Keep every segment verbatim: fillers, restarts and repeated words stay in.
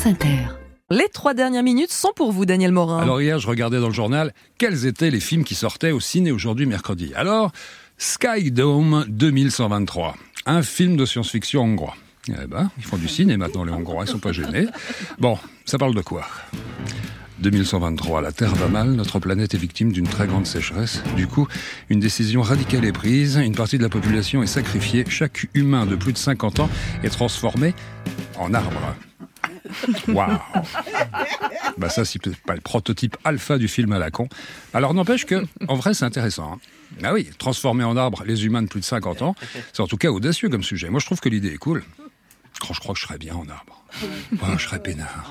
France Inter. Les trois dernières minutes sont pour vous, Daniel Morin. Alors hier, je regardais dans le journal quels étaient les films qui sortaient au ciné aujourd'hui, mercredi. Alors, Sky Dome deux mille cent vingt-trois, un film de science-fiction hongrois. Eh ben, ils font du ciné maintenant, les Hongrois, ils sont pas gênés. Bon, ça parle de quoi ? deux mille cent vingt-trois, la Terre va mal, notre planète est victime d'une très grande sécheresse. Du coup, une décision radicale est prise, une partie de la population est sacrifiée, chaque humain de plus de cinquante ans est transformé en arbre. Waouh. Bah ça, c'est peut-être pas le prototype alpha du film à la con. Alors n'empêche que, en vrai, c'est intéressant. Hein. Ah oui, transformer en arbre les humains de plus de cinquante ans, c'est en tout cas audacieux comme sujet. Moi, je trouve que l'idée est cool. Quand je crois que je serais bien en arbre. Oh, je serais peinard.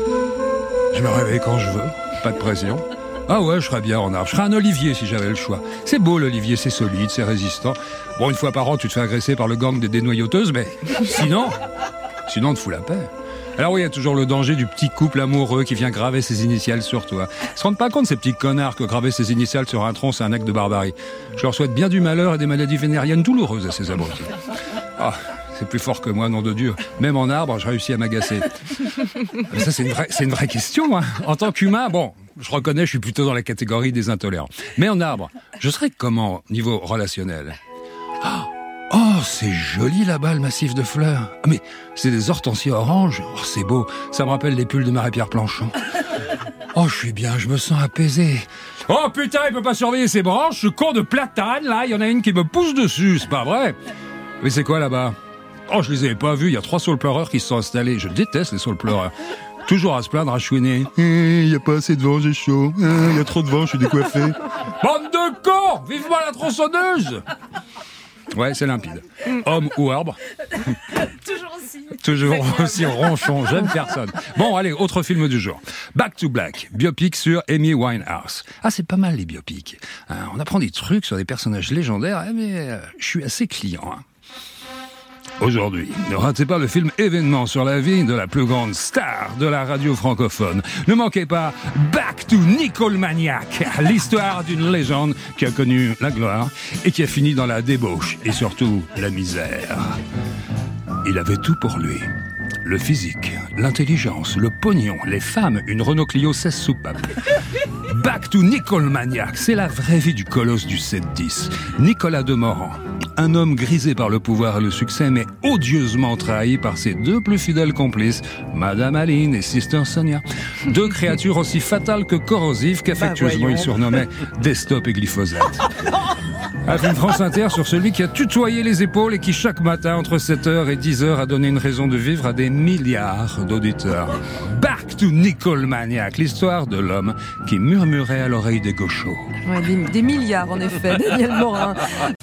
Je me réveille quand je veux, pas de pression. Ah ouais, je serais bien en arbre. Je serais un olivier si j'avais le choix. C'est beau l'olivier, c'est solide, c'est résistant. Bon, une fois par an, tu te fais agresser par le gang des dénoyauteuses, mais sinon, sinon on te fout la paix. Alors oui, il y a toujours le danger du petit couple amoureux qui vient graver ses initiales sur toi. Ils se rendent pas compte, ces petits connards, que graver ses initiales sur un tronc, c'est un acte de barbarie. Je leur souhaite bien du malheur et des maladies vénériennes douloureuses à ces abrutis. Ah, c'est plus fort que moi, nom de Dieu. Même en arbre, je réussis à m'agacer. Mais ça, c'est une vraie, c'est une vraie question. Hein. En tant qu'humain, bon, je reconnais, je suis plutôt dans la catégorie des intolérants. Mais en arbre, je serais comment, niveau relationnel ? Oh, oh, c'est joli là-bas, le massif de fleurs. Ah, mais c'est des hortensias oranges. Oh, c'est beau. Ça me rappelle les pulls de Marie-Pierre Planchon. Oh, je suis bien, je me sens apaisé. Oh putain, il peut pas surveiller ses branches, ce con de platane, là, il y en a une qui me pousse dessus, c'est pas vrai ? Mais c'est quoi là-bas ? Oh, je les avais pas vus, il y a trois saules pleureurs qui se sont installés. Je déteste les saules pleureurs. Toujours à se plaindre, à chouiner. Il eh, y a pas assez de vent, j'ai chaud. Il eh, y a trop de vent, je suis décoiffé. Bande de cons ! Vivement la tronçonneuse ! Ouais, c'est limpide. Homme ou arbre. Toujours aussi. Toujours aussi ronchon, j'aime personne. Bon, allez, autre film du jour. Back to Black, biopic sur Amy Winehouse. Ah, c'est pas mal les biopics. Hein, on apprend des trucs sur des personnages légendaires, mais euh, je suis assez client. Hein. Aujourd'hui, ne ratez pas le film événement sur la vie de la plus grande star de la radio francophone. Ne manquez pas Back to Nickelmaniac, l'histoire d'une légende qui a connu la gloire et qui a fini dans la débauche et surtout la misère. Il avait tout pour lui. Le physique, l'intelligence, le pognon, les femmes, une Renault Clio seize soupapes. Back to Nickelmaniac, c'est la vraie vie du colosse du sept dix. Nicolas Demorand, un homme grisé par le pouvoir et le succès, mais odieusement trahi par ses deux plus fidèles complices, Madame Aline et Sister Sonia. Deux créatures aussi fatales que corrosives qu'affectueusement bah il surnommait Desktop et Glyphosate. Un film France Inter sur celui qui a tutoyé les épaules et qui chaque matin entre sept heures et dix heures a donné une raison de vivre à des milliards d'auditeurs. Back to Nickelmaniac, l'histoire de l'homme qui murmurait à l'oreille des gauchos. Ouais, des, des milliards en effet, Daniel Morin.